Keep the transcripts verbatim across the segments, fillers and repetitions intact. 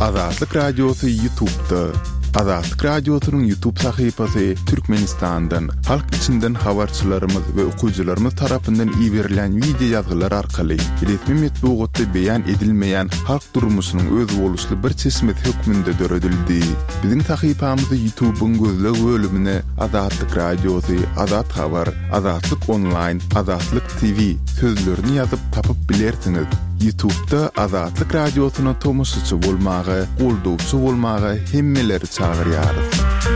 Azatlyk Radyosu YouTube'da. Azatlyk Radyosu'nun YouTube sayfasy Türkmenistan'dan, halk içinden habarçylarymyz we okuyjylarymyz tarapyndan iýerilen video ýazgylar arkaly resmi metbuatda beýan edilmeýän halk durmuşynyň öz boluşly bir çeşmet hökmünde döredildi. Biziň sayfamyzy YouTube'un gözleg bölümine Azatlyk Radyosu, Azat Habar, Azatlyk Online, Azatlyk T V sözlerini ýazyp tapyp bilersiňiz. YouTube'da Azatlyk Radyosu'na tomoşçy bolmagy, goldowçy bolmagy hemmeleri çağırýarys.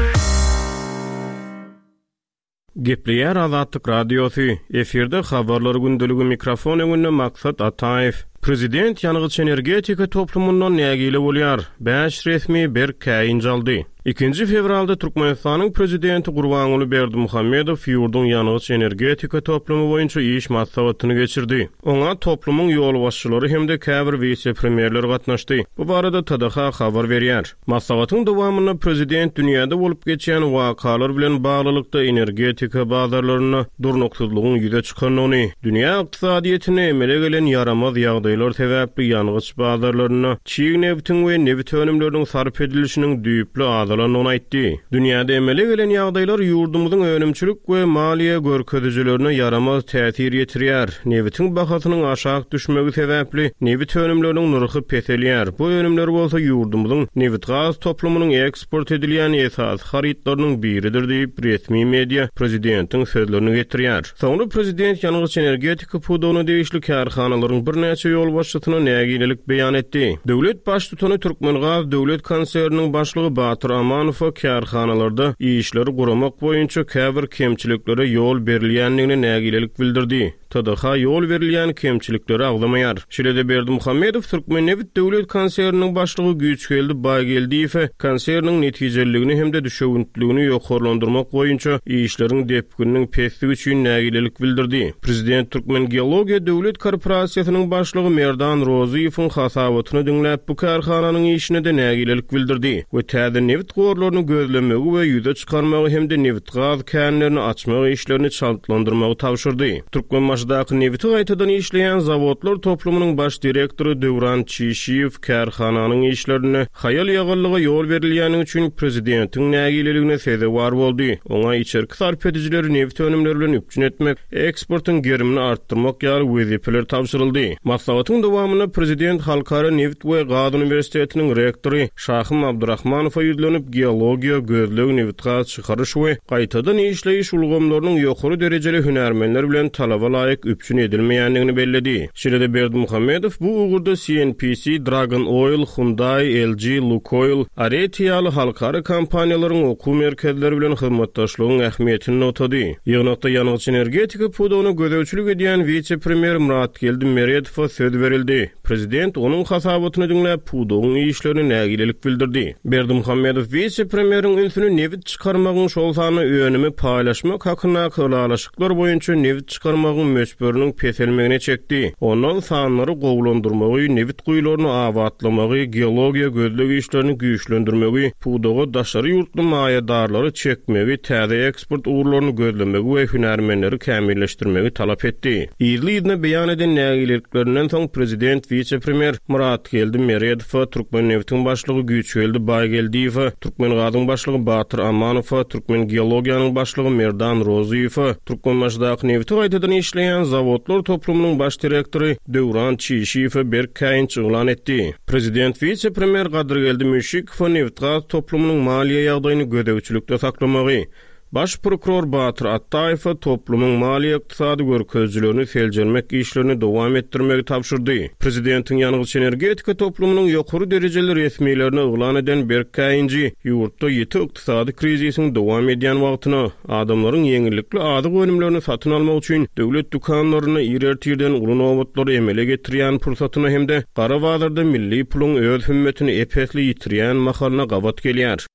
Gepleýär Azatlyk Radyosu. Eferde habarlar gündüligi mikrofon öňünde Maksat Ataýew. Prezident ýanygyç energetika toplumundan nägile bolýar? beş resmi bir käýin jaldy. ikinji fevralda Türkmenistanyň prezidenti Gurbanuly Berdimuhammedow ýurdun ýanygyç energetika toplumy boýunça iş maslahatyny geçirdi. Oňa toplumyň ýol başçylary hemde käbir vice-premierler gatnaşdy. Bu barada T D H habar berýär. Maslahatyň dowamyna prezident dünýäde bolup geçýän wakalar bilen baglylykda energetika bazarlaryny durnuksuzlygyň ýüze çykanyny, dünýä ykdysadyýetyne emele gelen yaramaz ýagdaýlar sebäpli ýanygyç bazarlaryny çiň neftiň we neft önümleriniň sarp edilişiniň düýpli adalaryndan aýtdy. Dünýäde emele gelen ýagdaýlar ýurdumyzyň önümçilik we maliýe görkezijlerine yaramaz täsir ýetirýär. Neftiň bahasynyň aşağı düşmegi sebäpli neft önümleriniň nurky peselýär. Bu önümler bolsa ýurdumyzyň neft gaz toplumynyň eksport edilýän esas haritlarynyň biridir diýip resmi media prezidentiň sözlerini getirýär. Soňra prezident ýanygyç energetika puduny deýişli karhanalaryň bir näçe ýol başçysyna nägilelik beýan etdi. Döwlet baş tutany Türkmengaz döwlet konserniniň başlygy Batyr Amanow karhanalarda işleri guramak boýunça käbir kemçiliklere ýol berilýändigine nägilelik bildirdi. T D H ýol berilýän kemçilikleri agdamaýar. Şeýle Berdimuhammedow Türkmenneft döwlet konserniniň başlygy Güýçgeldi Baýgeldiýew konserniň netijeligini hemde düşewüntligini ýokarlandyrmak boýunça işleriň depküniniň pesligi üçin nägilelik bildirdi. Prezident Türkmen Geologiýa döwlet korporasiýasynyň başlygy Merdan Roziýewiň hasabatyny dinläp bu karhananyň işine de nägilelik bildirdi we täze neft gorlaryny gözlemegi we ýüze çykarmagy hemde neft gaz känlerini açmagy işlerini çaltlandyrmagy tapşyrdy. Türkmen maşdaky nefti gaýtadan işleýän zawodlar toplumynyň baş direktory Dewran Çişiýew karhananyň işlerini haýal ýagyllyga ýol berilýäni üçin prezidentiň nägileligine sebäp boldy. Oňa içerki sarp edijileri neft önümleri bilen üpçün etmek, eksportyň gerimini artdyrmak ýaly wezipeler tapşyryldy. Maslahatyň dowamyna prezident Halkara Neft we Gaz Universitetiniň rektory Şahym Abdurrahmanow ýüzlenip geologiýa, gözleg neft gaz çykaryş we gaýtadan işleýiş ulgamlarynyň ýokary derejeli hünärmenler bilen talaba laýyk üpçün edilmeýändigini belledi. Şeýle Berdimuhammedow bu ugurda C N P C, Dragon Oil, Hyundai, L G, Lukoil, Aretiýaly halkara kompaniýalaryň okuw merkezleri bilen hyzmatdaşlygyň ähmiýetini notady. Ýygnakda ýanygyç energetika puduny gödäwçilik edýän vice-premier Muratgeldi Meredow söz berildi. Prezident onuň hasabatyny dinläp pudunyň işlerini nägilelik bildirdi. Berdimuhammedow vice-premieriň ünsüni neft çykarmagyň şol sany öňümi paýlaşmak hakyna kılalaşyklar boýunça neft çykarmagyň möçberiniň peselmegine çekdi. Ondan sanlary gowlandyrmagy, neft guýlaryny awatlamagy, geologiýa gözlegi işlerini güýçlendirmegi, puduga daşary ýurtly maýadarlary çekmegi, täze eksport uğurlaryny gözlemegi we hünärmenleri kämilleşdirmegi talap etdi. Ýyllygyna beýan eden nägileliklerinden soň prezident vice-premier Muratgeldi Meredow, Türkmenneftiň başlygy Güýçgeldi Baýgeldiýew, Türkmengazyň başlygy Batyr Amanow, Türkmen geologiýanyň başlygy Merdan Roziýew, Türkmenmaşdaky nefti gaýtadan işleýän zawodlar toplumynyň baş direktory Dewran Çişiýew bir käýin çygylan etdi. Prezident vice-premier Gadyrgeldi Müşik neft gaz toplumynyň maliýe ýagdaýyny gödäwçilikde saklamagy, Baş prokuror Batyr Ataýew toplumyň maliýe ykdysady görkezjilerini seljermek işlerini dowam etdirmegi tapşyrdy. Prezidentiň ýanygyç energetika toplumynyň ýokary derejeli resmiýlerini oglan eden bir käýinji ýurtda ýeti ykdysady krizisiň dowam edýän wagtyna adamlaryň ýeňillikli adyk önümlerini satyn almak üçin döwlet dukanlaryny ýertirden uly nowatlary emele getirýän pursatyna hemde gara bazarda milli puluň öz hümmetini epesli ýitirýän mahalna gabat gelýär.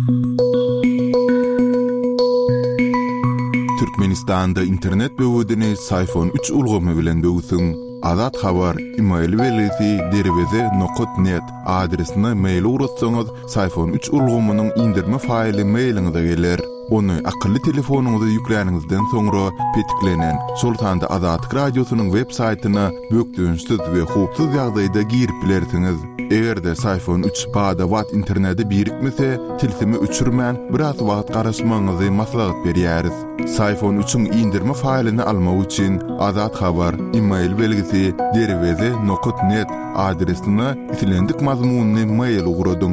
Türkmenistanda internet böwedini iPhone üç ulgamy bilen böwsüň. Azat Habar email welesi derweze nokta net adresine mail urutsaňyz iPhone üç ulgamynyň indirme faýly mailiňize geler. Onu akıllı telefonunuza yükleýäningizden soňra petiklenen Sultanda Azatlyk Radiosynyň web saýtyna bökdüňizsiz we hupsuz ýagdaýda girip bilersiňiz. Egerde iPhone üç bada watt interneti birikmese, tilsimi üçürmän biraz wagt garaşmaňyzy maslahat berýäris. iPhone üçüň indirme faýlyny almak üçin Azat Habar e-mail belgisi derweze nokta net adresine itilendik mazmunny mail ugrudum.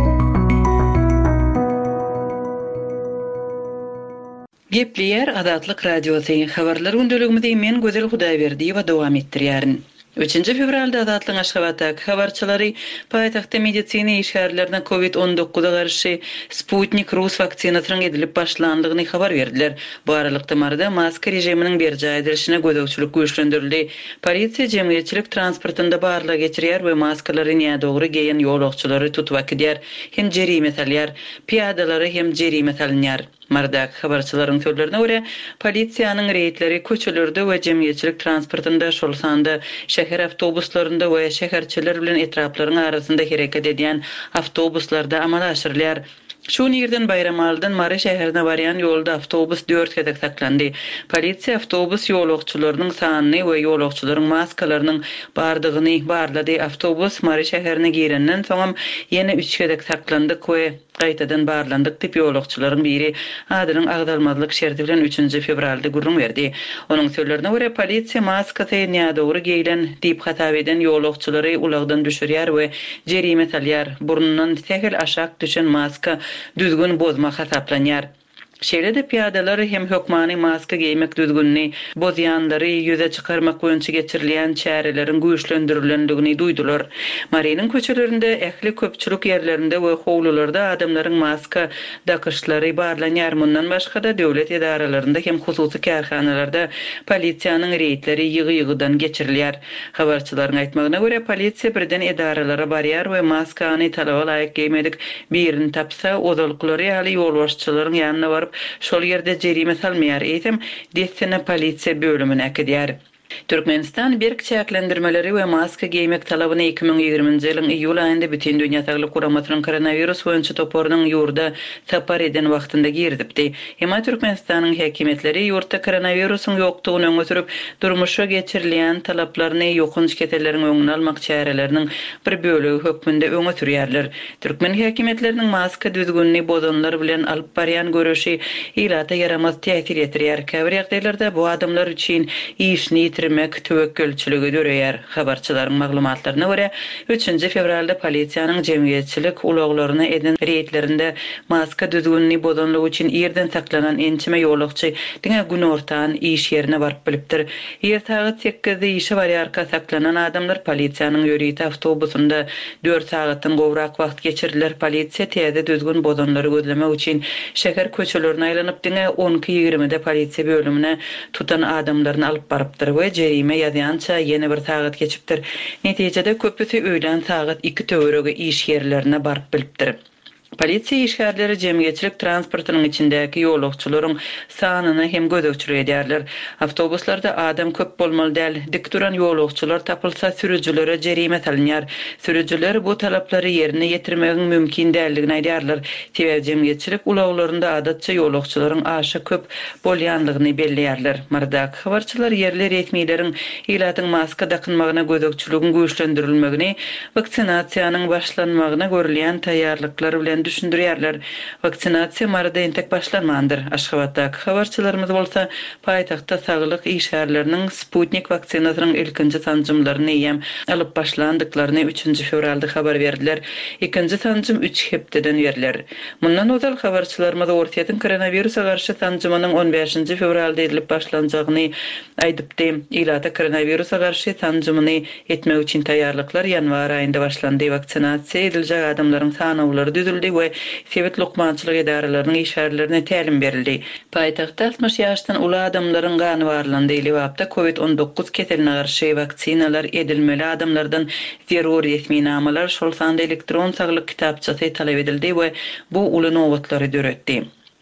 Gepleýär Azatlyk Radiosyň habarlary gündäligimizde men Gözel Hudaýberdi we dowam etdirýärin. üçinji fevralda Azatlyk Aşgabatdaky habarçylary paýtagtda medisina işgärlerine covid on dokuza garşy Sputnik Rus vaksinasynyň edilip başlandygyny habar berdiler. Bu aralykda marada maska rejiminiň berjä edilişine gödökçülük güýçlendirildi. Polisiýa jemgyýetçilik transportynda barlyk geçirýär we maskalary näme dogry geýen ýolagçylary tutup akydýar, hem jerime salýar, piýadalary hem jerime salynýar. Mardak habarçylaryň sözlerine görä, polisiýanyň reýtleri köçelerde we jemgyýetçilik transportynda şol sanda şäher awtobuslarynda we şäherçiler bilen etraplaryň arasynda hereket edýän awtobuslarda amal aşyrylýar. Şu ýerden Bayramaldan Mary şäherine barýan ýolda awtobus dört kedek saklandy. Polisiýa awtobus ýolagçylarynyň sanyny we ýolagçylaryň maskalarynyň bardygyny barlady. Awtobus Mary şäherine girenden soňam ýene üç kedek saklandy we gaýtadan barlandyk diýip ýolagçylaryň biri adynyň agdalmazlyk şerti bilen üçinji fevralda gurrun berdi. Onuň sözlerine görä polisiýa maskasy näme dogry geýilen diýip hatap eden ýolagçylary ulagdan düşürýär we jerime salýar. Burnundan tehil aşak düşen maska düzgün bozmak hasaplanýar. Şeýle de piýadalar hem hökmany maska geýmek düzgünni, bozýanlary ýüze çykarmak boýunça geçirilýän çäreleriň güýçlendirilýändigini duýdular. Marynyň köçelerinde, ähli köpçülük ýerlerinde we howlularda adamlaryň maska dakyşlary barlanýar. Mundan başga da döwlet edaralarynda hem hususy kärhanalarda polisiýanyň reýtleri ýygy-ýygydan geçirilýär. Habarçylaryň aýtmagyna görä, polisiýa birden edaralara barýar we maskany talaba laýyk geýmedik birini tapsa, ozalklary ýaly ýolbaşçylaryň ýanyna baryp şol ýerde jerime salmaýar eýsem, desene polisiýa bölümine akydýar. Türkmenistan berk çäklendirmeleri we maska geýmek talabyny iki ming ýygrymynjy ýylyň iýul aýynda bütün dünýä Saglyk Guramatynyň koronavirus boýunça toporunyň ýurda sapar eden wagtynda girdipdi. Hema Türkmenistanyň häkimetleri ýurtda koronavirusyň ýokdugyny öňe sürüp, durmuşa geçirilýän talaplaryny ýokunç keteleriň öňüne almak çäreleriniň bir bölegi hökmünde öňe sürýärler. Türkmen häkimetleriniň maska düzgünni bozanlar bilen alyp barýan görüşi ilata yaramaz täsir etdirýär. Käbir ýagdaýlarda bu adamlar üçin işni mek töwekkülçiligi döreýär. Habarçylaryň maglumatlaryna görä, üçinji fevralda polisiýanyň jemgyýetçilik ulaglaryna eden reýtlerinde maska düzgünni bozanlyk üçin ýerden saklanan ençime ýolagçy diňe gün ortadan iş ýerine baryp bilipdir. Ýer saat sekiz-de işe barýarka saklanan adamlar polisiýanyň ýörüýte awtobusunda dört saatdan gowrak wagt geçirdiler. Polisiýa täze düzgün bozanlary gözlemek üçin şäher köçelerini aýlanyp diňe on iki ýygrymyda polisiýa bölümine tutan adamlaryny alyp barypdyr. Jerime ýazýança ýene bir saat geçipdir. Netijede köpüsi öýlen saat iki töwerege iş ýerlerine baryp bilipdir. Polisiýa işgärleri jemgyýetçilik transportynyň içindäki ýolagçylaryň sanyny hem gödökçülük edýärler. Awtobuslarda adam köp bolmaly däl. Dik duran ýolagçylar tapylsa sürüjilere jerime salynýar. Sürüjiler bu talaplary ýerine ýetirmegiň mümkin däldigini aýdýarlar. Sebäbi jemgyýetçilik ulaglarynda adatça ýolagçylaryň aşy köp bolýanlygyny belleýärler. Mardak habarçylar ýerli resmiýleriň ilatyň maska dakynmagyna gödökçülügiň güýçlendirilmegini, vaksinasiýanyň başlanmagyna görülýän taýýarlyklary bilen düşündürýärler. Vaksinasiýa marada entek başlanmandyr. Aşgabatdaky habarçylarymyz bolsa, paýtagtda saglyk işgärleriniň Sputnik vaksinasynyň ilkinji sanjymlaryny ýem alyp başlandyklaryny üçinji fevralda habar berdiler. Ikinji sanjym üç hepdeden berdiler. Mundan ozal habarçylarymyz ortaýatyň koronavirusa garşy sanjymynyň on beşinji fevralda edilip başlanjagyny aýdypdy. Ilata koronavirusa garşy sanjymyny etmek üçin taýýarlyklar ýanwar aýynda başlandy. Vaksinasiýa ediljek adamlaryň sanawlary düzüldi we Sowet lokmançylyk edaralarynyň işgärlerine tälim berildi. Paýtagtda altmış ýaşdan uly adamlaryň gany barlandy. Liwapda covid on dokuz keseline garşy vaksinalar edilmeli adamlardan zerur resminamalar şol sanda elektron saglyk kitapçasy talap edildi we bu uly nowatlary döretdi.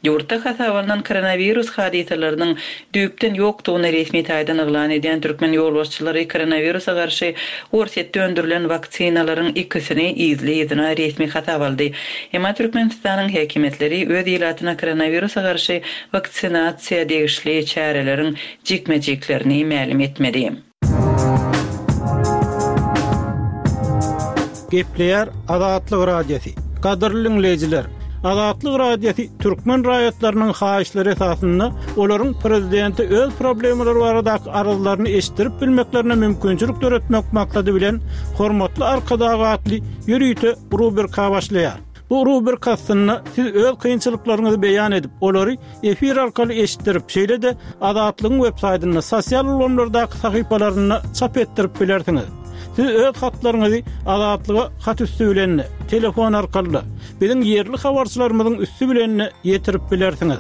Ýurtda hasabalanan koronavirus hadisalarynyň düýpden ýokdugyny resmi taýdan yglan eden türkmen ýolbaşçylary koronavirusa garşy Orsetde öndürilen vaksinalaryň ikisini izli ýyzyna resmi hasap aldy. Emma Türkmenistanyň häkimetleri öz ýylatyna koronavirusa garşy vaksinasiýa degişli çäreleriň jikmejiklerini ma'lum etmedi. Gepleýär Azatlyk radiosi. Gadyrly dinleýijiler, Azatlyk radiosi türkmen raýatlarynyň haýyşlary esasynda olaryň prezidenti öz problemleri barada aralyklaryny eşdirip bilmeklerine mümkinçilik töretmek maksady bilen hormatly arkadaşly ýürüýte rubrika başlaýar. Bu rubrikasyny siz öz kynçylyklaryňyzy beýan edip, olary efir arkaly eşdirip, şeýle de Azatlygyň web-saýtyna, sosial ulanlardaky sahypalaryna çap etdirip bilersiňiz. Siz öz hatlaryňyzy Azatlyga hat üstü bilen, telefon arkaly biziň ýerli habarçylarymyzyň üstü bilen ýetirip bilersiňiz.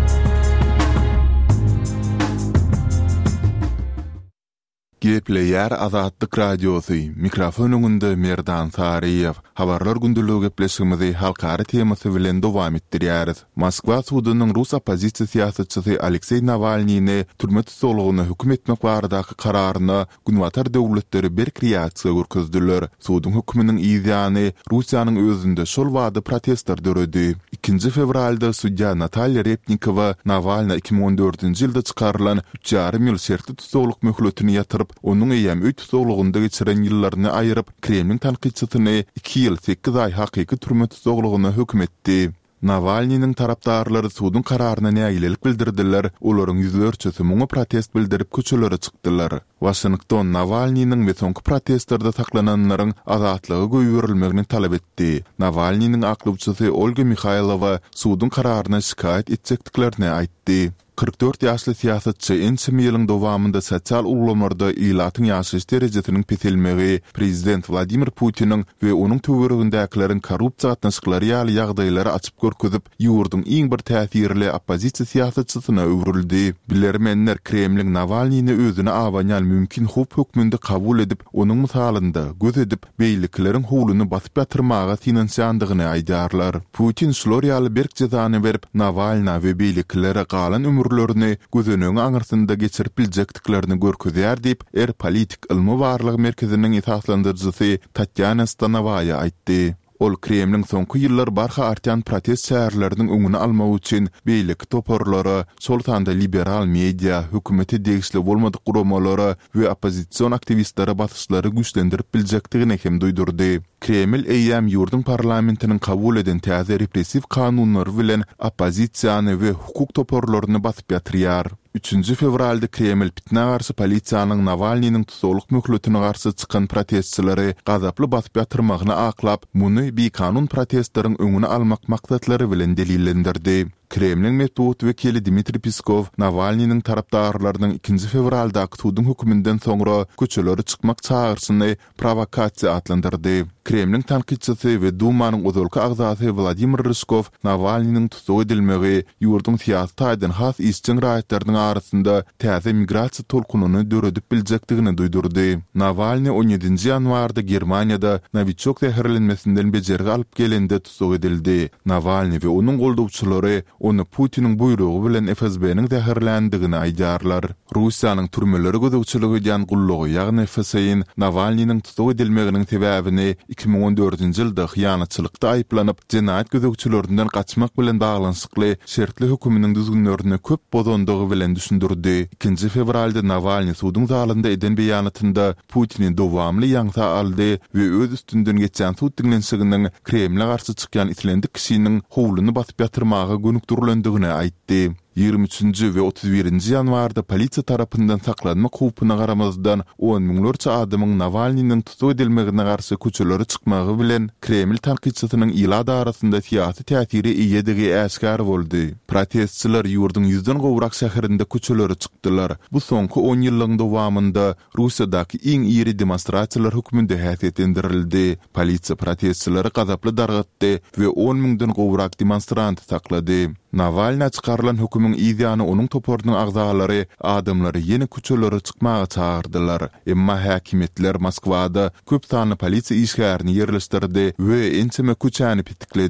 Gepleýär Azatlyk radiosi. Mikrofon öňünde Merdan Sariýew. Habarlar gündüligi gepleşigimizi halkara temasy bilen dowam etdirýäris. Moskwa sudynyň Rus opozisiýa siýasatçysy Aleksey Navalnyny türme tutulugyny hüküm etmek baradaky kararyny günwatar döwletleri berkriýasiýa görkezdiler. Sudyň hükmüniň ýygyny Russiýanyň özünde şol wagty protestler döredi. ikinji fevralda sudya Natalya Repnikova Navalny iki bin on dörtünji ýylda çykarylan üç ýarym ýyl şertli tutuluk möhletini ýatyryp, onun eýem üç tutulugynda geçiren ýyllaryny aýyryp, Kremliň tanqidçysyny iki ýyl sekiz ay hakyky türme tutulugyna hüküm etdi. Navalnyň tarapdarlary sudyň kararyna nägilelik bildirdiler. Olaryň ýüzlerçesi muňa protest bildirip köçelere çykdylar. Washington Navalnyň we soňky protestlarda saklananlaryň azatlygy goýurilmegini talap etdi. Navalnyň aklywçysy Olga Mikhailova sudyň kararyna şikayet etjekdiklerini aýtdy. kırk dört ýaşly siýasatçy ençe ýylyň dowamında sosial ulanlarda ýylatyň ýaşaş derejesiniň petilmegi, prezident Vladimir Putiniň we onuň töweregindäkilerin korrupsiýa gatnaşyklary ýaly ýagdaýlary açyp görkezip, ýurdun iň bir täsirli opozisiýa siýasatçysyna öwrüldi. Bilermenler Kremliň Navalnyny özüne awanyal mümkin hup hökmünde kabul edip, onuň mysalynda göz edip, beýlikleriň howluny basyp ýatyrmaga finansiýandygyny aýdarlar. Putin şolary ýaly berk jazany berip, Navalny we beýliklere galan ömür ömürlerini gözünün aňyrsynda geçirip biljekdiklerini görkezýär diýip Er Politik Ilmi Barlygy Merkeziniň esaslandyrjysy Tatyana Stanovaya aýtdy. Ol Kremliň soňky ýyllar barha artan protest şäherleriniň öňüni almak üçin beýlik toporlary, şoltanda liberal media, hökümeti degişli bolmadyk guramalary we opozisiýon aktivistlary basyşlary güýçlendirip biljekdigini hem duýdurdy. Kreml eýem ýurdun parlamentiniň kabul eden täze repressiv kanunlary bilen opozisiýany we hukuk toporlaryny basyp ýatyrýar. üçünji fevralda Kreml pitne garşy polisiýanyň Navalnyň tutuluk möhletine garşy çykan protestçilary gazaply basyp ýatyrmagyny aklap, muny bir kanun protestleriň öňüne almak maksatlary bilen delillendirdi. Kremliň metbuat wekili Dmitri Peskov Navalnyň tarapdarlarynyň ikinji fevralda tutudyň hökmünden soňra köçelere çykmak çağrısyny provokasiýa adlandyrdy. Kremliň tanqidçisi we Dumanyň uzalky agzasy Vladimir Ryzhkov Navalnyň tutup edilmegi ýurdun siýasat taýdan has işçi raýatlarynyň arasynda täze migrasiýa tolkunyny döredip biljekdigini duýdurdy. Navalny on ýedinji ýanwarda Germaniýada Novichok zäherlenmesinden bejergi alyp gelende tutup edildi. Navalny we onuň goldawçylary onu Putiniň buyrugy bilen F S B'niň zäherlendigini aýdarlar. Russiýanyň türmeleri gözegçiligi ýan gullugy ýagny F S B'niň Navalnyň tutup edilmeginiň sebäbini iki bin on dörtünji ýylda hyýanatçylykda aýplanyp, jenaýat gözegçilerinden gaçmak bilen baglanyşykly şertli höküminiň düzgünlerine köp bozondygy bilen düşündirdi. ikinji fevralda Navalny sudyň zalynda eden beýanatynda Putiniň dowamly ýaňsa aldy we öz üstünden geçen sud dinlenşiginiň Kremle garşy çykýan islendik kişiniň howluny basyp ýatyrmaga gönükdirilendigini aýtdy. ýygrimi üçünji we otuz birinji ýanwarda polisiýa tarapyndan saklanmak hupyna garamazdan on miňlerçe adamyň Navalnyň tutup edilmegine garşy köçelere çykmagy bilen Kreml tanqidçysynyň ýylada arasynda siýasy täsiri iýedigi äşkar boldy. Protestçiler ýurdun ýüzden gowrak şäherinde köçelere çykdylar. Bu soňky on ýyllyň dowamında Russiýadaky iň ýeri demonstrasiýalar hökmünde häsiýetlendirildi. Polisiýa protestçileri gazaply dargatdy we on miňden gowrak demonstrant saklady. Navalny çykarylan hökümüň ýygyny onuň toporunyň agzalary adamlary ýene köçelere çykmaga çağırdylar. Emma häkimetler Moskwada köp sany polisiýa işgärini ýerleşdirdi we ençeme köçäni pitikledi.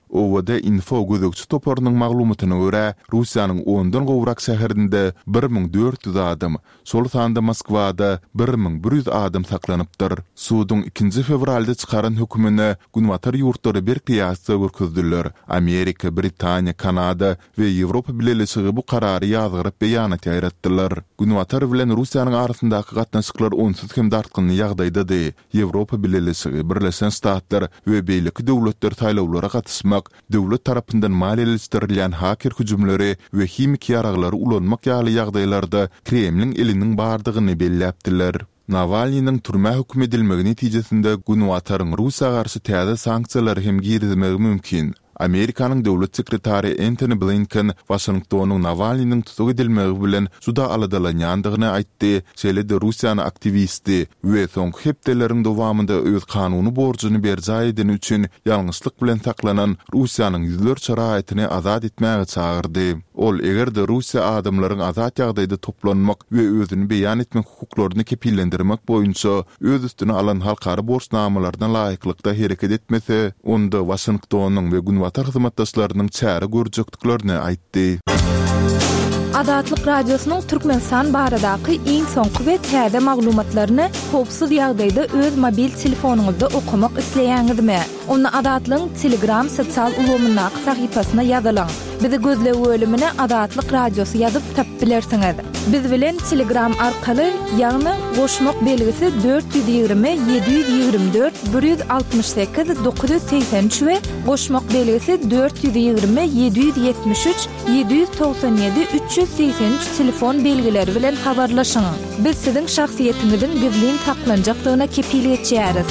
Owada Info gözükçü toparynyň maglumatyna görä, Russiýanyň ondan gowrak şäherinde bir miň dört ýüz adam, sol sanda Moskwada bir miň bir ýüz adam saklanypdyr. Suwdyň ikinji fevralda çykaran hökümine günwatar ýurtlary bir kıyasda görkezdiler. Amerika, Britaniya, Kanada we Ýewropa bileşigi bu karary ýazgyryp beýanat ýaratdylar. Günwatar bilen Russiýanyň arasyndaky gatnaşyklar onsuz hem dartgyn ýagdaýda-dy. Ýewropa bileşigi, Birleşen Ştatlar we beýleki döwletler taýlawlara gatnaşmak, döwlet tarapyndan maliýeleşdirilýän haker hüjümleri we himik ýaraglary ulanmak ýaly ýagdaýlarda Kremliň eliniň bardygyny belläpdiler. Navalnyň türme hüküm edilmegi netijesinde Günwataryň Russiýa garşy täze sanksiýalary hem girizmegi mümkin. Amerikanyň döwlet sekretary Antony Blinken Washingtonyň Navalnyň tutuk edilmegi bilen suda aladalanýandygyny aýtdy. Şeýle-de Russiýanyň aktivisti we soňky hepdeleriň dowamında öz kanuny borjuny berjay eden üçin ýalňyşlyk bilen saklanan Russiýanyň ýüzlerçe raýatyny azad etmäge çagyrdy. Ol egerde Russiýa adamlaryň azat ýagdaýda toplanmak we özüni beýan etmek hukuklaryny kepillendirmek boýunça öz üstüne alan halkary borçnamalardan laýyklykda hereket etmese, onda Washingtonyň we Günwatar hyzmatdaşlarynyň çäre görjekdiklerini aýtdy. Adatlyk radiosynyň Türkmenistan baradaky iň soňky we täze maglumatlaryny howpsuz ýagdaýda öz mobil telefonuňyzda okumak isleýäňizmi? Onu Adatlyň Telegram sosial ulgamyna sahypasyna ýazylaň. Bizi gözle bölümine Adatlyk Radiosy ýazyp tap bilersiňiz. Biz bilen Telegram arkaly ýagny goşmak belgisi dört yüz ýygrimi yedi yüz ýygrimi dört bir yüz altymyş sekiz dokuz yüz seksen üç we goşmak belgisi dört yüz ýygrimi yedi yüz ýetmiş üç yedi yüz toksan ýedi üç yüz seksen üç telefon belgileri bilen habarlaşyň. Biz siziň şahsiýetiňizin gizlin saklanjakdygyna kepillik etýäris.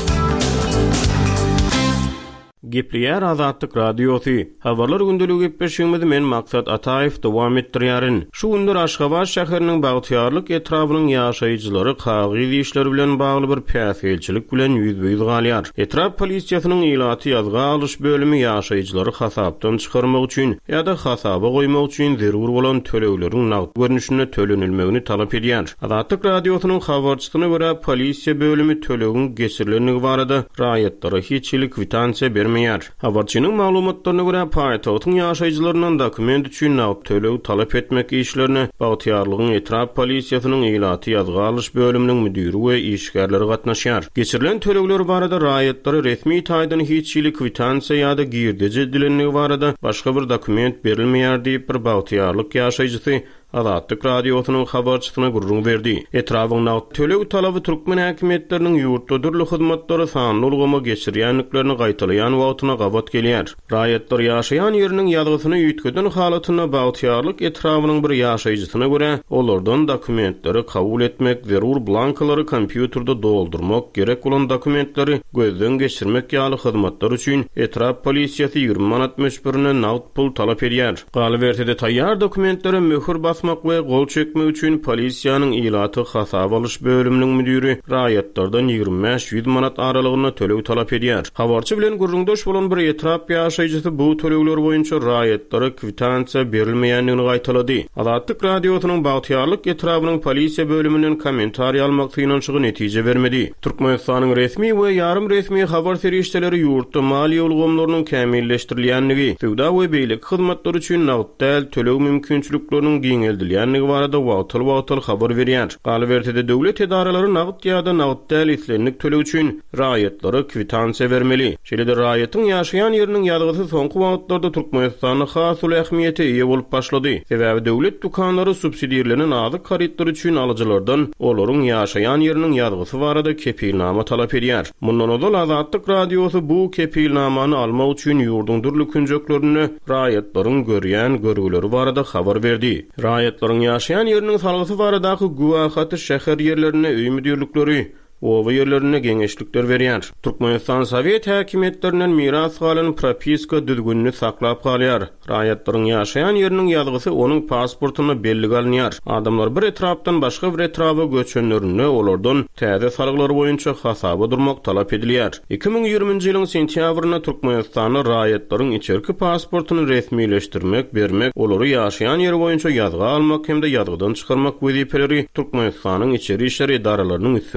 Gepleýär Azatlyk Radiosy. Habarlar gündeligi gepleşigimiz men maksat Ataýew dowam etdirýärin. Şu günler Aşgabat şäheriniň bagtyarlyk etrabynyň ýaşaýjylary kagy işleri bilen bagly bir päsgelçilik bilen ýüzbeýiz galýar. Etrap polisiýasynyň ilaty ýazga alyş bölümi ýaşaýjylary hasapdan çykarmak üçin ýa-da hasaba goýmak üçin zerur bolan tölegleriň nagd görnüşine tölenilmegini talap edýär. Azatlyk Radiosynyň habarçysyna görä polisiýa bölümi tölegin geçirilenligi barada raýatlara hiçlik kwitansiýa bermeýär. Habarçynyň maglumatlaryna görä paýtagtyň ýaşaýjylarynyň dokument üçin nagd töleg talap etmek işlerini bagtyarlygyň etrap polisiýasynyň ilaty ýazga alyş bölüminiň müdiri we işgärleri gatnaşýar. Geçirilen tölegler barada raýatlara resmi taýdan hiçlik kwitansiýa ýa-da girdici dilenligi barada başga bir dokument berilmeýär diýip bir bagtyarlyk ýaşaýjysy Azatlyk Radiosynyň habarçysyna gurrun berdi. Etrabyň nagd töleg talaby türkmen häkimetleriniň ýurtda dürli hyzmatlary sanly ulgama geçirýänliklerini gaýtalaýan wagtyna gabat gelýär. Raýatlar ýaşaýan ýeriniň ýalgysyny ýütkeden halatyna bagtyarlyk etrabynyň bir ýaşaýjysyna görä, olardan dokumentleri kabul etmek, zerur blankalary kompýuterda doldurmak gerek bolan dokumentleri gözden geçirmek ýaly hyzmatlar üçin etrap polisiýasy ýygrimi manat meşburuna nagd pul talap edýär. Galybertede taýýar dokumentleri möhür basmak we gol çekmek üçin polisiýanyň ilaty hasap alyş bölüminiň müdiri raýatlardan ýygrimi beş yüz manat aralygyna töleg talap edýär. Habarçy bilen gurrundaş bolan bir etrap ýaşaýjysy bu tölegler boýunça raýatlara kwitansiýa berilmeýänligini gaýtalady. Azatlyk Radiosynyň bagtyarlyk etrabynyň polisiýa bölüminiň kommentariýa almak tynançygy netije bermedi. Türkmenistanyň resmi we ýarym resmi habar serişdeleri ýurtda maliýe ulgamlarynyň kämilleşdirilýänligi, sowda we beýlik hyzmatlary üçin nagd däl töleg mümkinçilikleriniň giňeldilýänligi barada wagtyl-wagtyl habar berýär. Galybertede döwlet edaralary nagd ýa-da nagd däl islenlik töleg üçin raýatlara kwitansiýa bermeli. Şeýle-de raýatyň ýaşaýan ýeriniň ýadgysy soňky wagtlarda Türkmenistanyň has ähmiýeti ýa bolup başlady. Sebäbi döwlet dukanlary subsidiýalanyň azyk haritleri üçin alyjylardan olaryň ýaşaýan ýeriniň ýadgysy barada kepilnama talap edýär. Mundan öňe Azatlyk Radiosy bu kepilnamany almak üçin ýurduň dürli künjeklerini raýatlaryň görýän görgüleri barada habar berdi. Raýatlaryň ýaşaýan ýeriniň salgysy baradaky guwahaty şäher ýerlerine öý müdirlikleri owa ýerlerine geňeşlikler berýär. Türkmenistan Sowet häkimetlerinden miras galan propiska düzgünni saklap galýar. Raýatlaryň ýaşaýan ýeriniň ýazgysy onuň pasportyny belli galýar. Adamlar bir etrapdan başga bir etrapa göçenlerini olardan täze salgylary boýunça hasaba durmak talap edilýär. iki ming ýigriminji ýylyň sentýabryna Türkmenistanyň raýatlaryň içerki pasportyny resmileşdirmek, bermek, olary ýaşaýan ýeri boýunça ýazga almak hem de ýazgydan çykarmak wezipeleri Türkmenistanyň içeri işleri idaralarynyň üstüne ýüklenildi.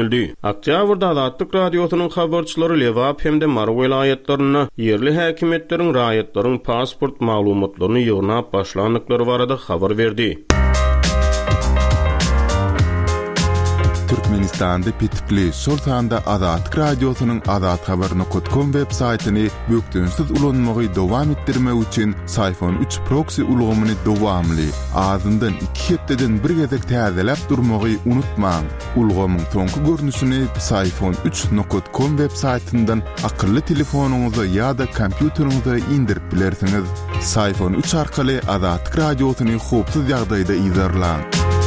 öldü. Oktyabrda Azatlyk radiosynyň habarçylary Lewap hemde Mar welaýatlaryna yerli häkimetleriň raýatlaryň pasport maglumatlaryny ýygnap başlandyklary barada habar berdi. Türkmenistan'da Pitpli Sultan'da Azatlyk radiosynyň azat habaryny nokta com web saytyny bökdünsiz ulanmagy dowam etdirmek üçin Sayfon üç proxy ulgamyny dowamly azyndan iki hepdeden bir gezek täzeläp durmagy unutmaň. Ulgamyň soňky görnüşini Sayfon üç nokta com web saytyndan akylly telefonuňyza ýa-da kompýuteriňize indirip bilersiňiz. Sayfon üç arkaly Azatlyk radiosyny hopsuz ýagdaýda izlerläň.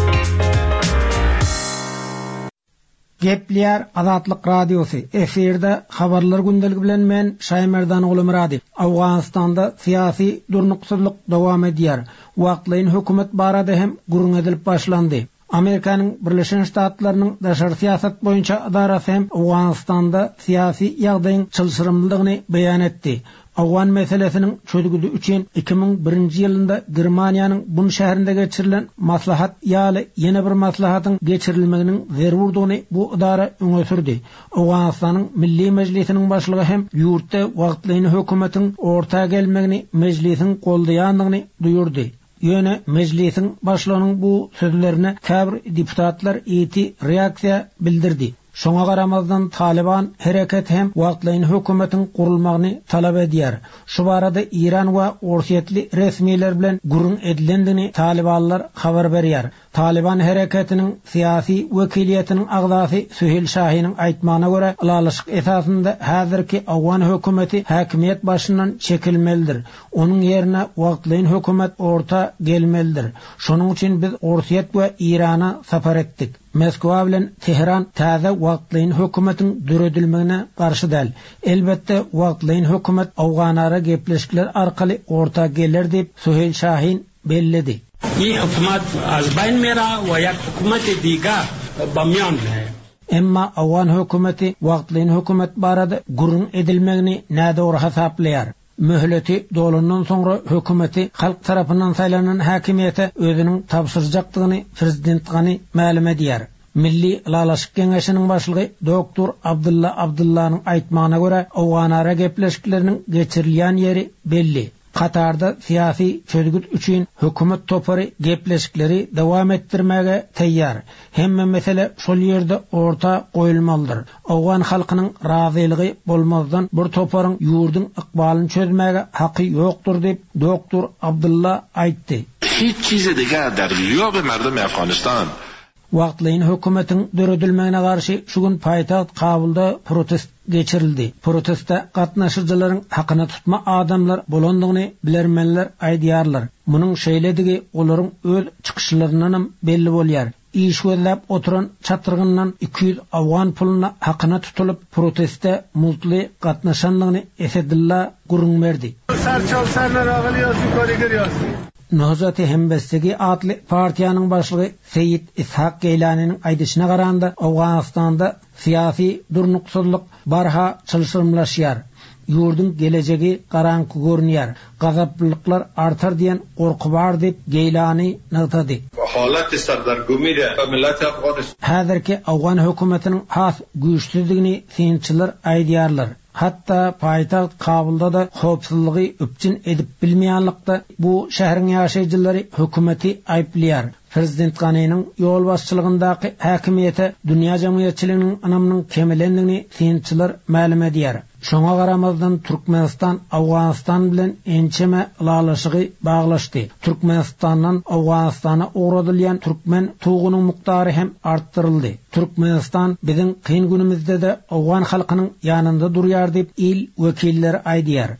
Gepler Azatlyk radiosu efirde habarlar gündeligi bilen men Şaymerdan Ulumradi. Awganistanda siyasi durnuksuzlyk dowam edýär. Wagtlaýyn hökümet barada hem gurun edilip başlandy. Amerikanyň Birleşen Ştatlarynyň daşary siýasat boýunça adarasy hem Awganistanda siyasi ýagdaýyň çylşyrymlygyny beýan etdi. Awgan meselesiniň çözgüdü üçin iki ming birinji ýylynda Germaniýanyň Bun şäherinde geçirilen maslahat ýaly ýene bir maslahatyň geçirilmeginiň zerurdygyny bu idara öňe sürdi. Awganistanyň Milli Mejlisiniň başlygy hem ýurtda wagtlaýyn hökümetiň orta gelmegini mejlisiň goldaýandygyny duýurdy. Ýöne mejlisiň başlygynyň bu sözlerine käbir deputatlar eti reaksiýa bildirdi. Şoňa garamazdan Taliban hereket hem wagtlaýyn hökümetiň gurulmagyny talap edýär. Şu barada İran we orsiýetli resmiler bilen gurun edilendigini Talibanlar habar berýär. Taliban hereketiniň siyasi wekiliýetiniň agzasy Süheyl Şahynyň aýtmagyna görä, alalyşyk esasynda häzirki Awgan hökümeti häkimiýet başyndan çekilmelidir. Onuň ýerine wagtlaýyn hökümet orta gelmelidir. Şonuň üçin biz Orsiýet we İrana sapar etdik. Moskwa bilen Tehran täze wagtlaýyn hökümetiň düredilmegine garşy däl. Elbetde wagtlaýyn hökümet Awganara gepleşikler arkaly orta gelir diýip Süheyl Şahyn bellidi. ये हुकूमत अज़बैन मेरा व एक हुकूमत दीगर बमियान है. Emma Awgan hökümeti wagtlaýyn hökümet barada gurun edilmegini nädor hasaplaýar. Möhleti dolundan soňra hökümeti halk tarapyndan saýlanan häkimiýete özüniň tapşyrjakdygyny prezident gany ma'lum edýär. Milli Ilalaşyk Geňeşiniň başlygy doktor Abdulla Abdullanyň aýtmagyna görä Awganara gepleşikleriniň geçirilýän ýeri belli. Katarda siyasi çözgüt üçin hökümet topary gepleşikleri dowam etdirmäge teýýär. Hemme mesele şol ýerde orta goýulmalydyr. Awgan halkynyň razylygy bolmazdan bir toparyň ýurdyň ykbalyny çözmäge haky ýokdur diýip doktor Abdulla aýtdy. Hiç çize diger der ýok merdum Afganistan. Wagtlaýyn hökümetiň döredilmegine garşy şu gün paýtaxt Kabulda protest geçirildi. Protestde gatnaşyjylaryň hakyny tutma adamlar bolandygyny bilermenler aýdýarlar. Munyň şeýledigi olaryň öz çykyşlaryndan belli bolýar. İş gözläp oturan çatyrgyndan iki yüz Awgan puluna hakyna tutulyp protestde multly gatnaşanlygyny Esedilla gurun berdi. Sarçalsanlar agylýarsy, görýärsi. Nahzat-ı Hembestegi adlı partiyanın başlığı Seyyid İshak Geylani'nin aýdyşyna garanda Awganistanda siyasi durnuksuzlyk barha çylşyrmlaşýar. Ýurdun gelejegi garanky görünýär. Gazaplyklar artar diýen gorky bar diýip Geylani nagtady. Halat sardargumyda millet Afganistan. Häzirki Awgan hökümetiniň has güýçsizligini synçylar aýdýarlar. Hatta paýtaxt Kabulda da howpsuzlygy öpçün edip bilmeýänlikde bu şäheriň ýaşaýjylary hökümeti aýplýar. Prezident Ganynyň ýol başçylygyndaky häkimiýete dünýä jemgyýetçiliginiň anamynyň kemelendigini synçylar ma'lum edýär. Şoňa garamazdan Türkmenistan Awganistan bilen ençeme alalaşygy baglaşdy. Türkmenistandan Awganistana ogradylýan türkmen tuğunyň mukdary hem artdyryldy. Türkmenistan biziň kyn günümizde de Awgan halkynyň ýanynda durýar diýip il wekilleri aýdýar.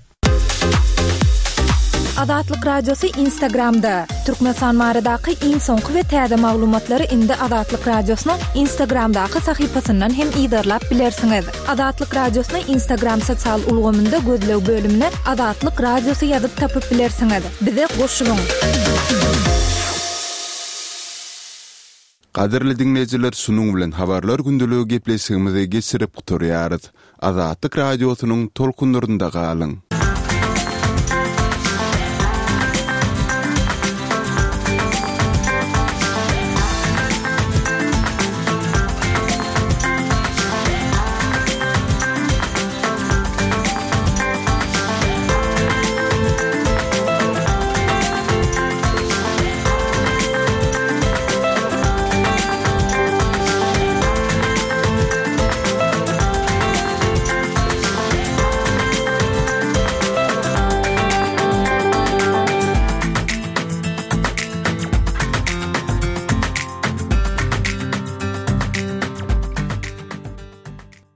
Azatlyk radiosu Instagramda. Türkmenistan maradaky iň soňky we täze maglumatlary indi Azatlyk radiosynyň Instagramdaky sahypasyndan hem ýydarlap bilersiňiz. Azatlyk radiosyny Instagram sosial ulgamynda gözlew bölümine Azatlyk radiosu ýazyp tapyp bilersiňiz. Bize goşulyň. Qadirli dinleyijiler, şunuň bilen habarlar gündeligi gepleşigimizi geçirip guturýarys. Azatlyk radiosynyň tolkunlarynda galyň.